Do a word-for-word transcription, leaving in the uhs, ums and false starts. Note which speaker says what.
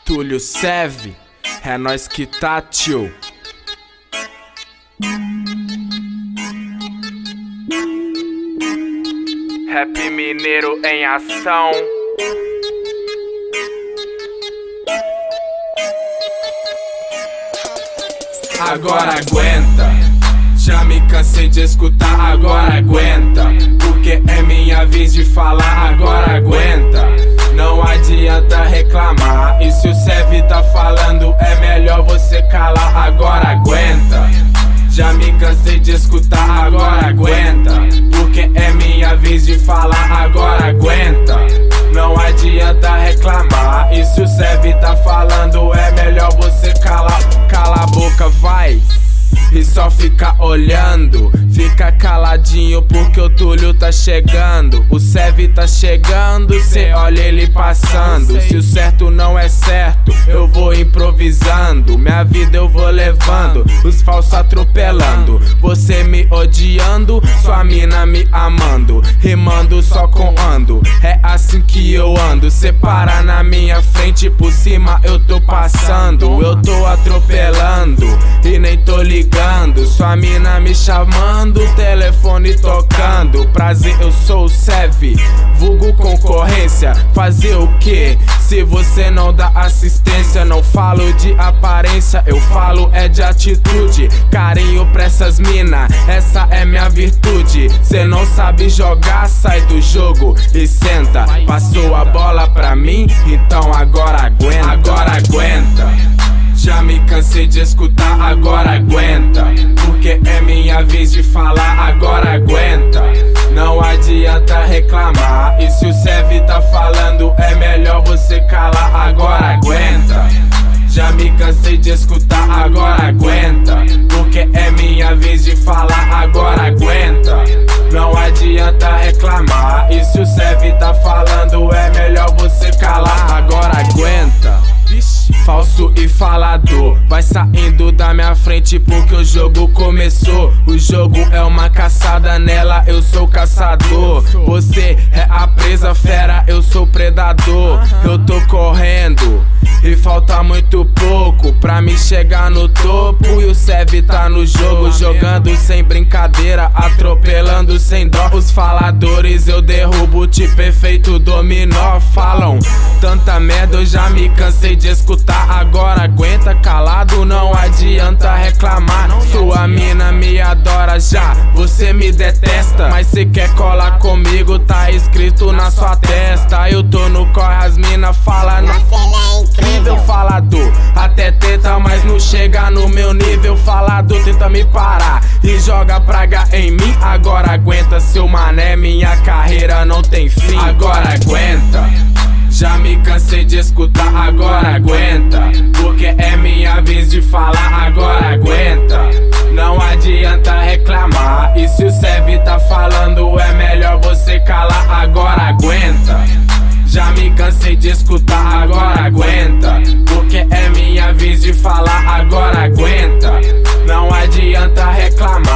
Speaker 1: Túlio Sev, é nós que tá, tio. Rap mineiro em ação. Agora aguenta, já me cansei de escutar, agora aguenta. Porque é minha vez de falar, agora aguenta. Não adianta reclamar, e se o Sev tá falando é melhor você calar, agora aguenta. Já me cansei de escutar, agora aguenta. Porque é minha vez de falar, agora aguenta. Não adianta reclamar, e se o Sev tá falando é melhor você calar. Cala a boca, vai, e só fica olhando. Fica caladinho porque o Túlio tá chegando. O Sev tá chegando, cê olha ele passando. Se o certo não é certo, eu vou improvisando. Minha vida eu vou levando, os falsos atropelando. Você me odiando, sua mina me amando. Rimando só com ando, é assim que eu ando. Cê para na minha frente, por cima eu tô passando. Eu tô atropelando e nem tô ligando. Sua mina me chamando, telefone tocando. Prazer, eu sou o Sev, vulgo concorrência. Fazer o que? Se você não dá assistência. Não falo de aparência, eu falo é de atitude. Carinho pra essas mina, essa é minha virtude. Cê não sabe jogar, sai do jogo e senta. Passou a bola pra mim, então agora aguenta. Agora aguenta, já me cansei de escutar, agora aguenta. Porque é minha vez de falar, agora aguenta. Não adianta reclamar, e se o Sev tá falando é melhor você calar, agora aguenta. Já me cansei de escutar, agora aguenta. Porque é minha vez de falar, agora aguenta. Não adianta reclamar, e se o Sev tá falando é melhor você calar, agora aguenta. Falso e falador, vai saindo da minha frente porque o jogo começou. O jogo é uma caçada, nela eu sou caçador. Você é a presa fera, eu sou predador. Eu tô correndo e falta muito pouco pra me chegar no topo. E o Sev tá no jogo, jogando sem brincadeira, atropelando sem dó. Os faladores eu derrubo, tipo efeito dominó. Falam tanta merda, eu já me cansei de escutar, agora aguenta. Calado, não adianta reclamar. Sua mina me adora já, você me detesta. Mas se quer colar comigo, tá escrito na sua testa. Eu tô no corre, as mina fala no... Incrível falador, até tenta, mas não chega no meu nível. Falador tenta me parar e joga praga em mim. Agora aguenta, seu mané, minha carreira não tem fim. Agora aguenta, já me cansei de escutar, agora aguenta. Porque é minha vez de falar, agora aguenta. Não adianta reclamar, e se o Sev tá falando é melhor você calar, agora aguenta. Já me cansei de escutar, agora aguenta. Porque é minha vez de falar, agora aguenta. Não adianta reclamar.